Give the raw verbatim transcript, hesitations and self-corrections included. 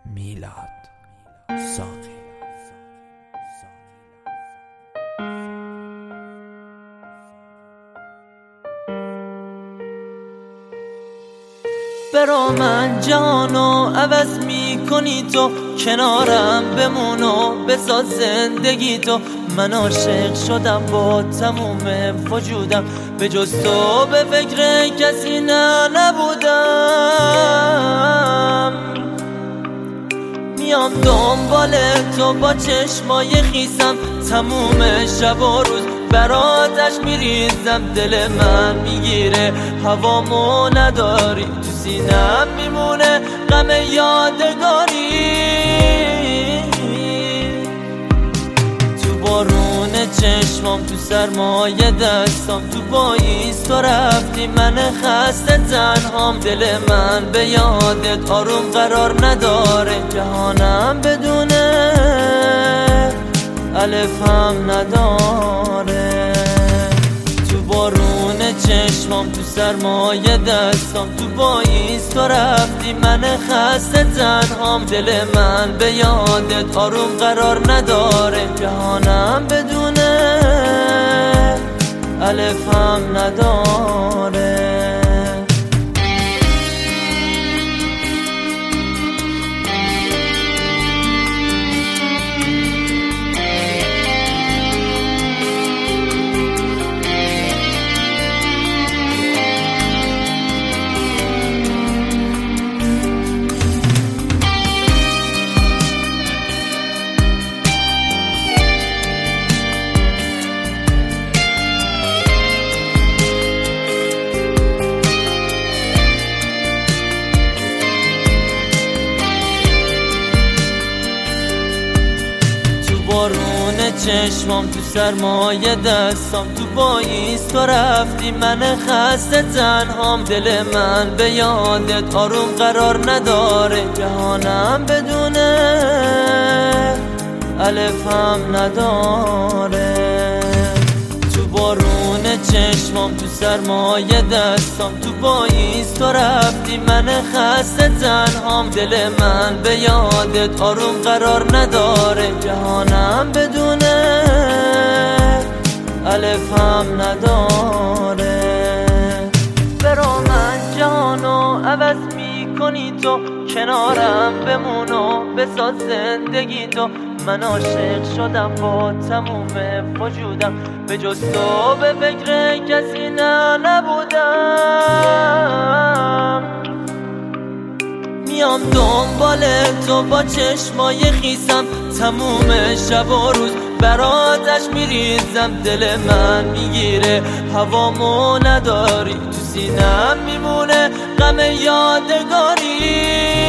میلاد ساقی. برا من جهانو عوض میکنی تو، کنارم بمون و بساز زندگی تو. من عاشق شدم با تموم وجودم، به جز تو به فکر کسی نه نبودم. میام دنبال تو با چشمای خیسم، تموم شب و روز براتش میریزم. دل من میگیره هوامو نداری، تو سینم میمونه غم یادگاری. تو بارون چشمام، تو سرمایه دستام، تو پاییز تو رفتی من خسته تنهام. دل من به یادت آروم قرار نداره، جهانم بدونه الف هم نداره. تو بارون چشمام، تو سرمایه دستام، تو پاییز تو رفتی من خسته تنهام. دل من به یادت آروم قرار نداره، جهانم بدونه الف هم نداره. بارون چشمام، تو سرمایه دستام، تو پاییز تو رفتی من خسته تنهام. دل من به یادت آروم قرار نداره، جهانم بدونه الف هم نداره. تو بارون چشمام، تو سرمایه دستام، تو پاییز تو رفتی من خسته تنهام. دل من به یادت آروم قرار نداره، جهانم بدونه الف هم نداره. برا من جهانو عوض میکنی تو، کنارم بمون و بساز زندگی تو. من عاشق شدم با تموم وجودم، به جز تو به فکر کسی نه نبودم. میام دنبال تو با چشمای خیسم، تموم شب و روز براتش میریزم. دل من میگیره هوامو نداری، تو سینم میمونه غم یادگاری.